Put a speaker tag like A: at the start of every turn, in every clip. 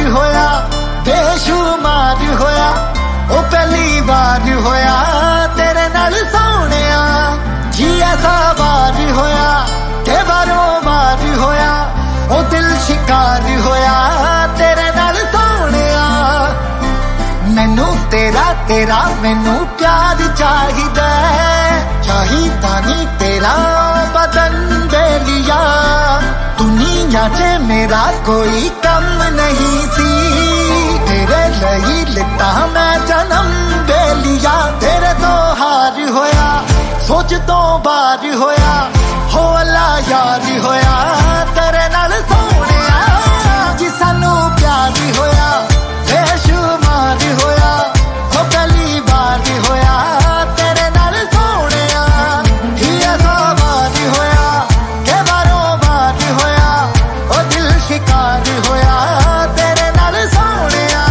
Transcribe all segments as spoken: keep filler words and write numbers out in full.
A: होया, बेशुमार होया, ओ पहली बार होया तेरे नाल सोहणिया। जी ऐसा बार होया के बारों बार होया, ओ दिल शिकार होया तेरे नाल सोहणिया। मैनू तेरा तेरा मैनू प्यार चाहिदा, चाहिदा नी तेरा बदन बेलिया। दुनिया च मेरा कोई कम नहीं सी, तेरे लई लिता मैं जन्म बेलिया। तेरे तो हार होया, सोच तो बार होया, हो अल्लाह यार होया तेरे नाल सोहणिया। जी सानू प्यार होया, बेशुमार होया, हो पहली बार होया तेरे नाल सोहणिया। जी ऐसा बार होया के बारों बार होया, ओ दिल शिकार होया तेरे नाल सोहणिया।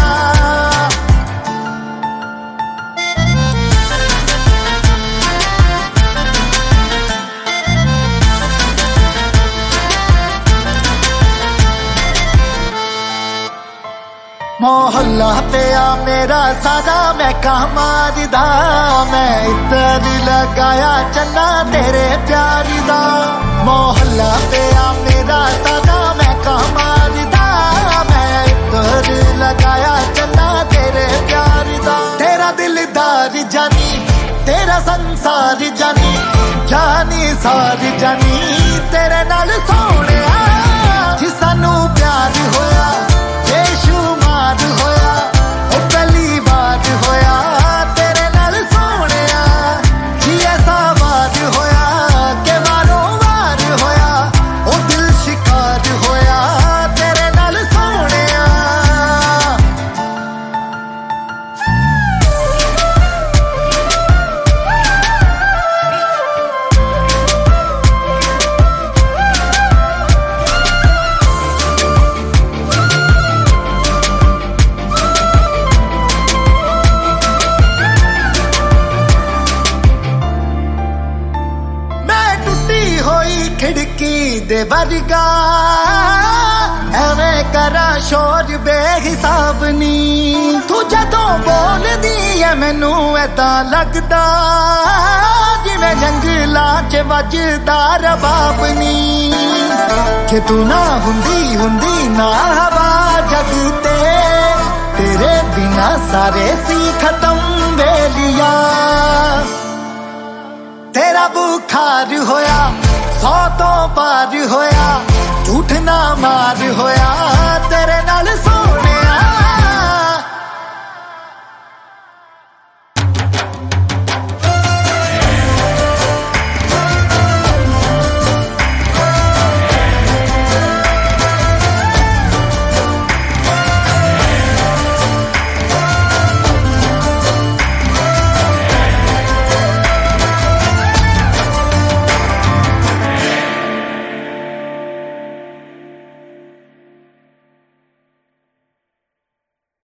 A: मोहल्ला पिया मेरा सादा मैं कहा मारदा, मैं इतर लगाया चन्ना तेरे प्यार दा। मोहल्ला पिया मेरा सादा मैं कहा मारदा, मैं इतर लगाया चन्ना तेरे प्यार दा। तेरा दिलदार जानी, तेरा संसार जानी, जानी सार जानी तेरे नाल सोहणिया। जी सानू प्यार होया, बेशुमार होया, ओ पहली बार होया तेरे नाल सोहणिया। जी ऐसा बार होया के बारों बार होया, ओ दिल शिकार होया तेरे नाल सोहणिया। खिड़की दे वर्गा एवें करा शोर बेहिसाब नी, तू जदों बोलदी है मैनू ऐदा लगदा जिवें जंगलां च वजदा रबाब नी। कि तू ना हुंदी हुंदी ना हवा जग ते, तेरे बिना सारे सी खत्म बेलिया। तेरा बुखार होया, सौ तो पार होया, झूठ ना मार होया तेरे नाल सो